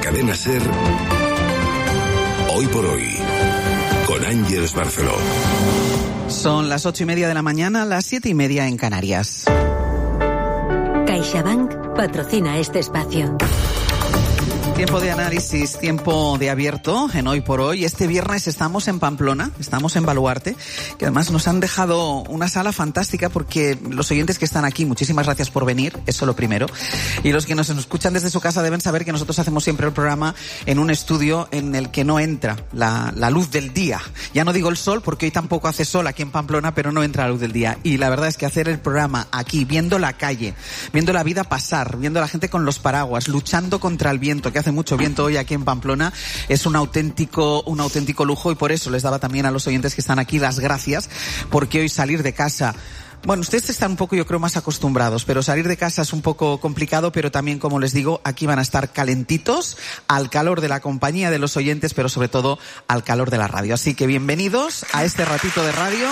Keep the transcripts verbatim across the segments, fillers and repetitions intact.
Cadena SER, Hoy por Hoy, con Ángeles Barceló. Son las ocho y media de la mañana, las siete y media en Canarias. CaixaBank patrocina este espacio. Tiempo de análisis, tiempo de abierto en Hoy por Hoy. Este viernes estamos en Pamplona, estamos en Baluarte, que además nos han dejado una sala fantástica porque los oyentes que están aquí, muchísimas gracias por venir, eso lo primero. Y los que nos escuchan desde su casa deben saber que nosotros hacemos siempre el programa en un estudio en el que no entra la, la luz del día. Ya no digo el sol porque hoy tampoco hace sol aquí en Pamplona, pero no entra la luz del día. Y la verdad es que hacer el programa aquí, viendo la calle, viendo la vida pasar, viendo a la gente con los paraguas, luchando contra el viento, que hace mucho viento hoy aquí en Pamplona, es un auténtico un auténtico lujo, y por eso les daba también a los oyentes que están aquí las gracias, porque hoy salir de casa, bueno, ustedes están un poco, yo creo, más acostumbrados, pero salir de casa es un poco complicado, pero también, como les digo, aquí van a estar calentitos, al calor de la compañía de los oyentes, pero sobre todo al calor de la radio. Así que bienvenidos a este ratito de radio,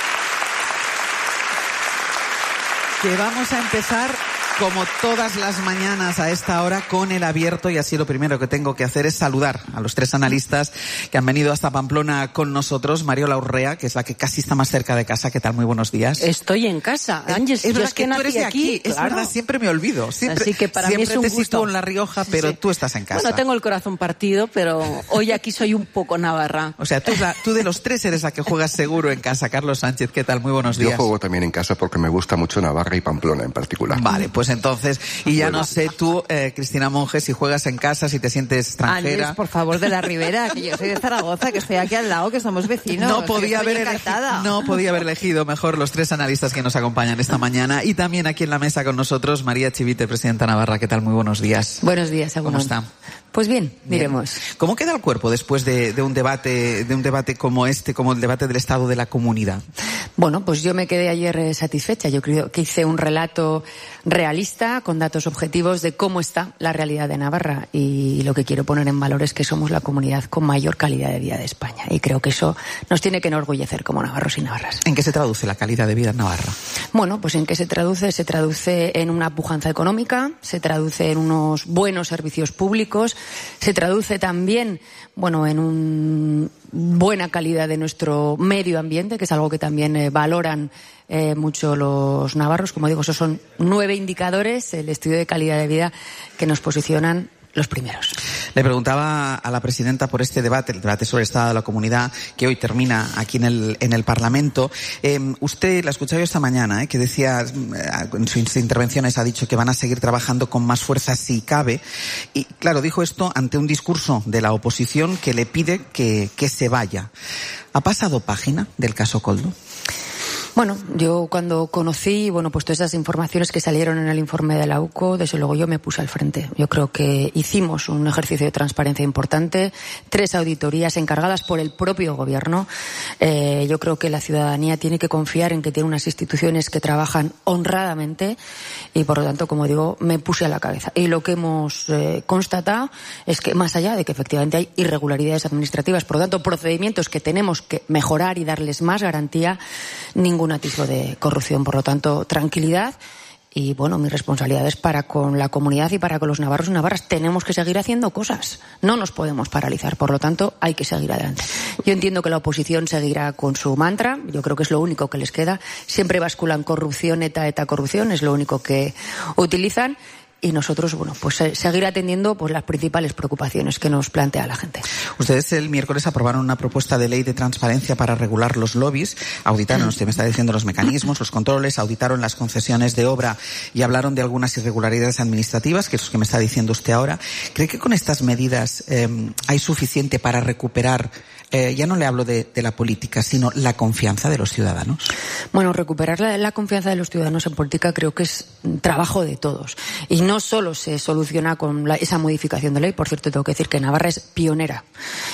que vamos a empezar como todas las mañanas a esta hora con el abierto, y así lo primero que tengo que hacer es saludar a los tres analistas que han venido hasta Pamplona con nosotros. Mariola Urrea, que es la que casi está más cerca de casa. ¿Qué tal? Muy buenos días. Estoy en casa, Ángeles. Es verdad es que, que tú eres de aquí, aquí es claro. verdad, siempre me olvido. Siempre, Así que para siempre mí es un te gusto. sitúo en La Rioja, pero sí. tú estás en casa. Bueno, tengo el corazón partido, pero hoy aquí soy un poco navarra. O sea, tú, la, tú de los tres eres la que juegas seguro en casa. Carlos Sánchez, ¿qué tal? Muy buenos días. Yo juego también en casa porque me gusta mucho Navarra y Pamplona en particular. Vale, pues entonces, y ya Bueno. no sé tú, eh, Cristina Monge, si juegas en casa, si te sientes extranjera. Ángeles, por favor, de la Ribera, que yo soy de Zaragoza, que estoy aquí al lado, que somos vecinos. No podía, haber elegido, no podía haber elegido mejor los tres analistas que nos acompañan esta mañana. Y también aquí en la mesa con nosotros, María Chivite, presidenta Navarra. ¿Qué tal? Muy buenos días. Buenos días, ¿Cómo está? Pues bien, Bien. miremos. ¿Cómo queda el cuerpo después de, de un debate, de un debate como este, como el debate del estado de la comunidad? Bueno, pues yo me quedé ayer eh, satisfecha. Yo creo que hice un relato realista, con datos objetivos de cómo está la realidad de Navarra. Y lo que quiero poner en valor es que somos la comunidad con mayor calidad de vida de España. Y creo que eso nos tiene que enorgullecer como navarros y navarras. ¿En qué se traduce la calidad de vida en Navarra? Bueno, pues ¿en qué se traduce? Se traduce en una pujanza económica, se traduce en unos buenos servicios públicos, se traduce también, bueno, en una buena calidad de nuestro medio ambiente, que es algo que también eh, valoran eh, mucho los navarros. Como digo, esos son nueve indicadores, el estudio de calidad de vida, que nos posicionan los primeros. Le preguntaba a la presidenta por este debate, el debate sobre el estado de la comunidad, que hoy termina aquí en el en el Parlamento. Eh, usted la escuchaba yo esta mañana, eh, que decía, eh, en sus intervenciones ha dicho que van a seguir trabajando con más fuerza si cabe. Y claro, dijo esto ante un discurso de la oposición que le pide que, que se vaya. ¿Ha pasado página del caso Koldo? Bueno, yo cuando conocí, bueno, pues todas esas informaciones que salieron en el informe de la U C O, desde luego yo me puse al frente. Yo creo que hicimos un ejercicio de transparencia importante, tres auditorías encargadas por el propio gobierno. Eh, yo creo que la ciudadanía tiene que confiar en que tiene unas instituciones que trabajan honradamente y, por lo tanto, como digo, me puse a la cabeza. Y lo que hemos eh, constatado es que, más allá de que efectivamente hay irregularidades administrativas, por lo tanto, procedimientos que tenemos que mejorar y darles más garantía, ningún un atisbo de corrupción. Por lo tanto, tranquilidad y, bueno, mi responsabilidad es para con la comunidad y para con los navarros y navarras. Tenemos que seguir haciendo cosas. No nos podemos paralizar. Por lo tanto, hay que seguir adelante. Yo entiendo que la oposición seguirá con su mantra. Yo creo que es lo único que les queda. Siempre basculan corrupción, eta, eta, corrupción. Es lo único que utilizan. Y nosotros, bueno, pues seguir atendiendo pues las principales preocupaciones que nos plantea la gente. Ustedes el miércoles aprobaron una propuesta de ley de transparencia para regular los lobbies, auditaron, usted me está diciendo, los mecanismos, los controles, auditaron las concesiones de obra y hablaron de algunas irregularidades administrativas, que es lo que me está diciendo usted ahora. ¿Cree que con estas medidas eh, hay suficiente para recuperar, eh, ya no le hablo de, de la política, sino la confianza de los ciudadanos? Bueno, recuperar la, la confianza de los ciudadanos en política creo que es trabajo de todos. Y no solo se soluciona con la, esa modificación de ley. Por cierto, tengo que decir que Navarra es pionera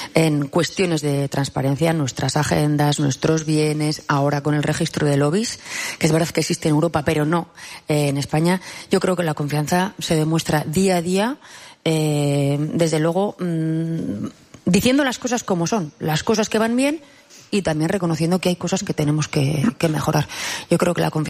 en cuestiones de transparencia, nuestras agendas, nuestros bienes, ahora con el registro de lobbies, que es verdad que existe en Europa, pero no eh, en España. Yo creo que la confianza se demuestra día a día, eh, desde luego, mmm, diciendo las cosas como son, las cosas que van bien y también reconociendo que hay cosas que tenemos que, que mejorar. Yo creo que la confianza